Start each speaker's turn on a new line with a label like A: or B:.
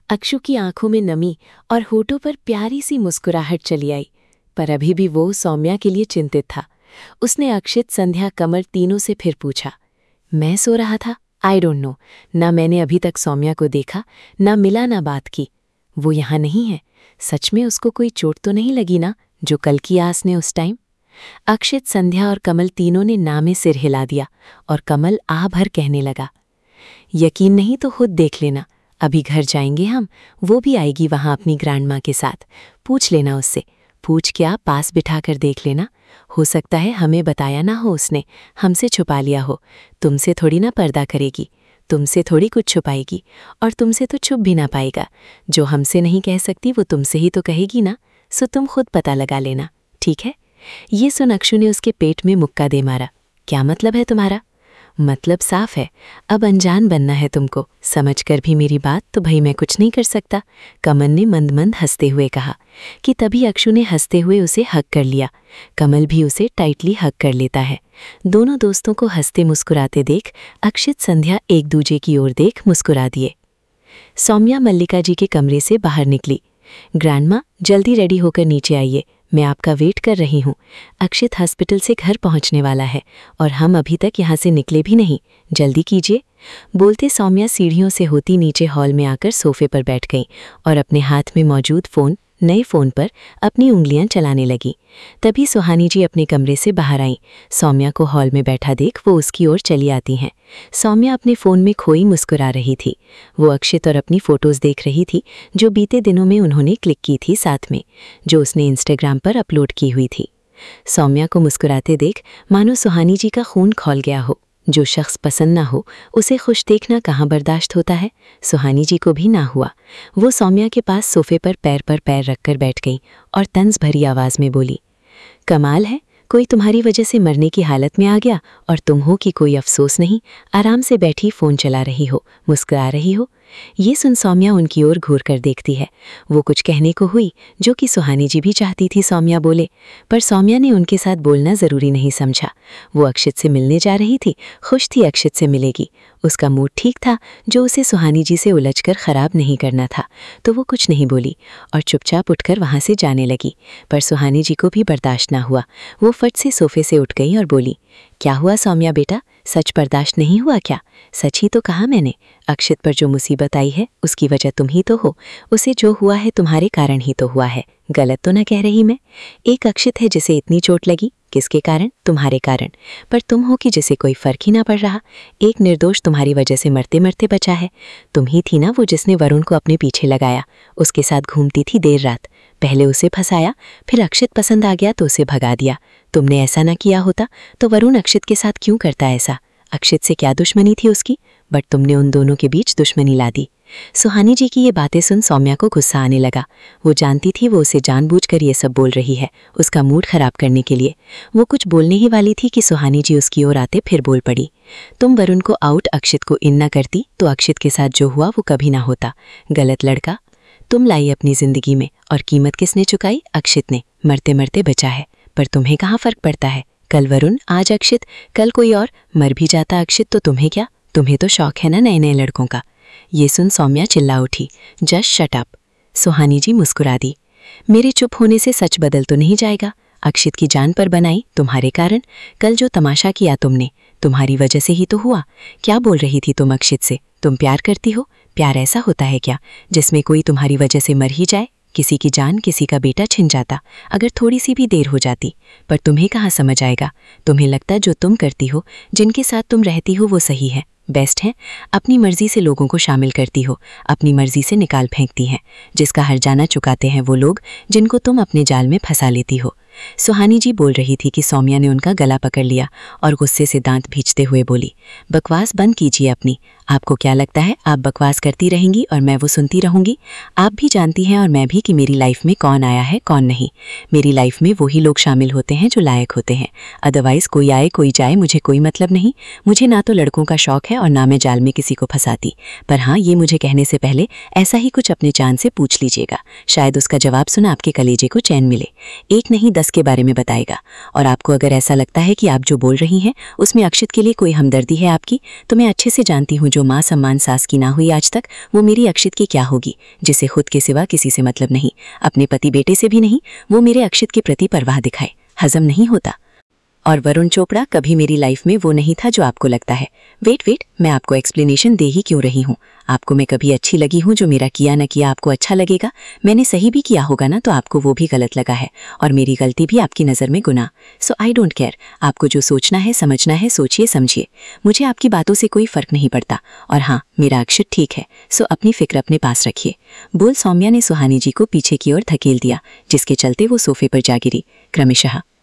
A: अक्षु की आंखों में नमी और होठों पर प्यारी सी मुस्कुराहट चली आई, पर अभी भी वो सौम्या के लिए चिंतित था। उसने अक्षित, संध्या, कमल तीनों से फिर पूछा, मैं सो रहा था? I don't know. ना मैंने अभी तक सौम्या को देखा, ना मिला, ना बात की। वो यहाँ नहीं है। सच में उसको कोई चोट तो नहीं लगी ना, जो कल की आस ने उस टाइम? अक्षित, संध्या और कमल तीनों ने ना में सिर हिला दिया और कमल आह भर कहने लगा, यकीन नहीं तो खुद देख लेना। अभी घर जाएंगे हम, वो भी आएगी वहां अपनी ग्रैंड माँ के साथ। पूछ लेना उससे। पूछ क्या, पास बिठाकर देख लेना। हो सकता है हमें बताया ना हो उसने, हमसे छुपा लिया हो। तुमसे थोड़ी ना पर्दा करेगी, तुमसे थोड़ी कुछ छुपाएगी, और तुमसे तो छुप भी ना पाएगा। जो हमसे नहीं कह सकती वो तुमसे ही तो कहेगी ना। सो तुम खुद पता लगा लेना, ठीक है? ये सुन अक्षु ने उसके पेट में मुक्का दे मारा। क्या मतलब है तुम्हारा? मतलब साफ है, अब अनजान बनना है तुमको। समझकर भी मेरी बात तो भाई मैं कुछ नहीं कर सकता, कमल ने मंद मंद हंसते हुए कहा। कि तभी अक्षु ने हंसते हुए उसे हग कर लिया। कमल भी उसे टाइटली हग कर लेता है। दोनों दोस्तों को हंसते मुस्कुराते देख अक्षित, संध्या एक दूजे की ओर देख मुस्कुरा दिए। सौम्या मल्लिका जी के कमरे से बाहर निकली। ग्रैंडमा, जल्दी रेडी होकर नीचे आइए, मैं आपका वेट कर रही हूँ। अक्षित हॉस्पिटल से घर पहुँचने वाला है और हम अभी तक यहाँ से निकले भी नहीं, जल्दी कीजिए। बोलते सौम्या सीढ़ियों से होती नीचे हॉल में आकर सोफे पर बैठ गईं और अपने हाथ में मौजूद नए फ़ोन पर अपनी उंगलियां चलाने लगी। तभी सुहानी जी अपने कमरे से बाहर आईं। सौम्या को हॉल में बैठा देख वो उसकी ओर चली आती हैं। सौम्या अपने फ़ोन में खोई मुस्कुरा रही थी। वो अक्षित और अपनी फ़ोटोज़ देख रही थी जो बीते दिनों में उन्होंने क्लिक की थी साथ में, जो उसने इंस्टाग्राम पर अपलोड की हुई थी। सौम्या को मुस्कुराते देख मानो सुहानी जी का खून खौल गया हो। जो शख्स पसंद ना हो उसे खुश देखना कहाँ बर्दाश्त होता है। सुहानी जी को भी ना हुआ। वो सौम्या के पास सोफे पर पैर रखकर बैठ गई और तंज भरी आवाज़ में बोली, कमाल है, कोई तुम्हारी वजह से मरने की हालत में आ गया और तुम हो कि कोई अफसोस नहीं, आराम से बैठी फ़ोन चला रही हो, मुस्कुरा रही हो। ये सुन सौम्या उनकी ओर घूर कर देखती है। वो कुछ कहने को हुई जो कि सुहानी जी भी चाहती थी सौम्या बोले, पर सौम्या ने उनके साथ बोलना ज़रूरी नहीं समझा। वो अक्षित से मिलने जा रही थी, खुश थी अक्षित से मिलेगी। उसका मूड ठीक था, जो उसे सुहानी जी से उलझकर ख़राब नहीं करना था, तो वो कुछ नहीं बोली और चुपचाप उठकर वहाँ से जाने लगी। पर सुहानी जी को भी बर्दाश्त ना हुआ। वो फट से सोफे से उठ गई और बोली, क्या हुआ सौम्या बेटा, सच बर्दाश्त नहीं हुआ क्या? सच ही तो कहा मैंने। अक्षित पर जो मुसीबत आई है उसकी वजह तुम ही तो हो। उसे जो हुआ है तुम्हारे कारण ही तो हुआ है। गलत तो ना कह रही मैं? एक अक्षित है जिसे इतनी चोट लगी, किसके कारण? तुम्हारे कारण। पर तुम हो कि जिसे कोई फर्क ही ना पड़ रहा। एक निर्दोष तुम्हारी वजह से मरते मरते बचा है। तुम ही थी ना वो जिसने वरुण को अपने पीछे लगाया, उसके साथ घूमती थी देर रात। पहले उसे फंसाया, फिर अक्षित पसंद आ गया तो उसे भगा दिया। तुमने ऐसा ना किया होता तो वरुण अक्षित के साथ क्यों करता ऐसा? अक्षित से क्या दुश्मनी थी उसकी? बट तुमने उन दोनों के बीच दुश्मनी ला दी। सुहानी जी की ये बातें सुन सौम्या को गुस्सा आने लगा। वो जानती थी वो उसे जानबूझकर ये सब बोल रही है, उसका मूड खराब करने के लिए। वो कुछ बोलने ही वाली थी कि सुहानी जी उसकी ओर आते फिर बोल पड़ी, तुम वरुण को आउट, अक्षित को इन न करती तो अक्षित के साथ जो हुआ वो कभी ना होता। गलत लड़का तुम लाई अपनी जिंदगी में, और कीमत किसने चुकाई? अक्षित ने। मरते मरते बचा है, पर तुम्हें कहाँ फर्क पड़ता है? कल वरुण, आज अक्षित, कल कोई और। मर भी जाता अक्षित तो तुम्हें क्या? तुम्हें तो शौक है ना नए नए लड़कों का। ये सुन सौम्या चिल्ला उठी, just shut up. Suhani ji मुस्कुरा दी, मेरे चुप होने से सच बदल तो नहीं जाएगा। अक्षित की जान पर बनाई तुम्हारे कारण। कल जो तमाशा किया तुमने, तुम्हारी वजह से ही तो हुआ। क्या बोल रही थी तुम अक्षित से? तुम प्यार करती हो? प्यार ऐसा होता है क्या जिसमें कोई तुम्हारी वजह से मर ही जाए? किसी की जान, किसी का बेटा छिन जाता अगर थोड़ी सी भी देर हो जाती। पर तुम्हें कहाँ समझ आएगा? तुम्हें लगता जो तुम करती हो, जिनके साथ तुम रहती हो वो सही है, बेस्ट है। अपनी मर्जी से लोगों को शामिल करती हो, अपनी मर्जी से निकाल फेंकती हैं। जिसका हर्जाना चुकाते हैं वो लोग जिनको तुम अपने जाल में फंसा लेती हो। सुहानी जी बोल रही थी कि सौम्या ने उनका गला पकड़ लिया और गुस्से से दांत भींचते हुए बोली, बकवास बंद कीजिए अपनी। आपको क्या लगता है आप बकवास करती रहेंगी और मैं वो सुनती रहूंगी? आप भी जानती हैं और मैं भी कि मेरी लाइफ में कौन आया है कौन नहीं। मेरी लाइफ में वही लोग शामिल होते हैं जो लायक होते हैं। अदरवाइज़ कोई आए कोई जाए मुझे कोई मतलब नहीं। मुझे ना तो लड़कों का शौक है और ना मैं जाल में किसी को फंसाती। पर हाँ, ये मुझे कहने से पहले ऐसा ही कुछ अपने चांद से पूछ लीजिएगा, शायद उसका जवाब सुना आपके कलेजे को चैन मिले। एक नहीं 10 के बारे में बताएगा। और आपको अगर ऐसा लगता है कि आप जो बोल रही हैं उसमें अक्षित के लिए कोई हमदर्दी है आपकी, तो मैं अच्छे से जानती हूँ
B: जो माँ सम्मान सास की ना हुई आज तक, वो मेरी अक्षित की क्या होगी, जिसे खुद के सिवा किसी से मतलब नहीं, अपने पति बेटे से भी नहीं। वो मेरे अक्षित के प्रति परवाह दिखाए, हजम नहीं होता। और वरुण चोपड़ा कभी मेरी लाइफ में वो नहीं था जो आपको लगता है। वेट, मैं आपको एक्सप्लेनेशन दे ही क्यों रही हूँ। आपको मैं कभी अच्छी लगी हूँ? जो मेरा किया न किया आपको अच्छा लगेगा? मैंने सही भी किया होगा ना, तो आपको वो भी गलत लगा है, और मेरी गलती भी आपकी नज़र में गुनाह। So I don't care. आपको जो सोचना है समझना है सोचिए समझिए, मुझे आपकी बातों से कोई फर्क नहीं पड़ता। और हाँ, मेरा अक्षित ठीक है, सो अपनी फिक्र अपने पास रखिए। बोल सौम्या ने सुहानी जी को पीछे की ओर धकेल दिया, जिसके चलते वो सोफे पर जा गिरी क्रमशः।